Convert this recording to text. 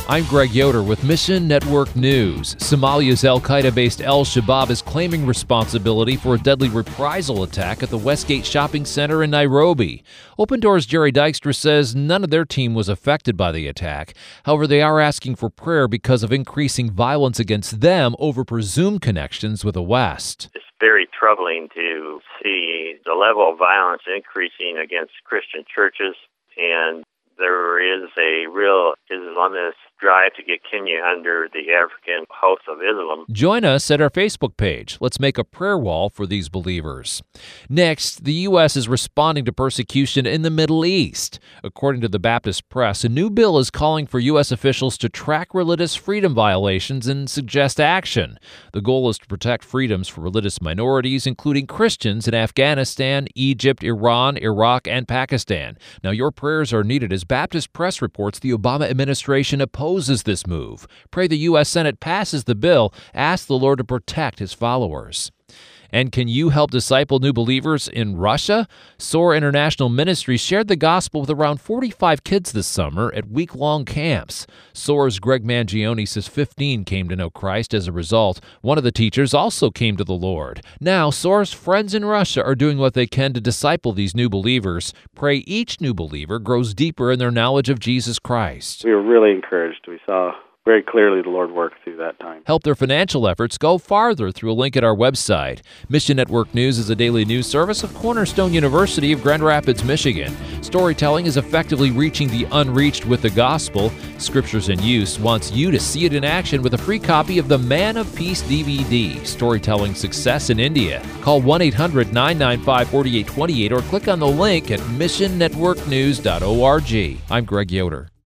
I'm Greg Yoder with Mission Network News. Somalia's al-Qaeda-based al-Shabaab is claiming responsibility for a deadly reprisal attack at the Westgate Shopping Center in Nairobi. Open Doors' Jerry Dykstra says none of their team was affected by the attack. However, they are asking for prayer because of increasing violence against them over presumed connections with the West. It's very troubling to see the level of violence increasing against Christian churches, and there is a real Islamist drive to get Kenya under the African Host of Islam. Join us at our Facebook page. Let's make a prayer wall for these believers. Next, the U.S. is responding to persecution in the Middle East. According to the Baptist Press, a new bill is calling for U.S. officials to track religious freedom violations and suggest action. The goal is to protect freedoms for religious minorities, including Christians in Afghanistan, Egypt, Iran, Iraq, and Pakistan. Now, your prayers are needed as Baptist Press reports the Obama administration opposes this move. Pray the U.S. Senate passes the bill. Ask the Lord to protect his followers. And can you help disciple new believers in Russia? SOAR International Ministries shared the gospel with around 45 kids this summer at week-long camps. SOAR's Greg Mangione says 15 came to know Christ as a result. One of the teachers also came to the Lord. Now, SOAR's friends in Russia are doing what they can to disciple these new believers. Pray each new believer grows deeper in their knowledge of Jesus Christ. We were really encouraged. We saw very clearly the Lord work through that time. Help their financial efforts go farther through a link at our website. Mission Network News is a daily news service of Cornerstone University of Grand Rapids, Michigan. Storytelling is effectively reaching the unreached with the gospel. Scriptures in Use wants you to see it in action with a free copy of the Man of Peace DVD, Storytelling Success in India. Call 1-800-995-4828 or click on the link at missionnetworknews.org. I'm Greg Yoder.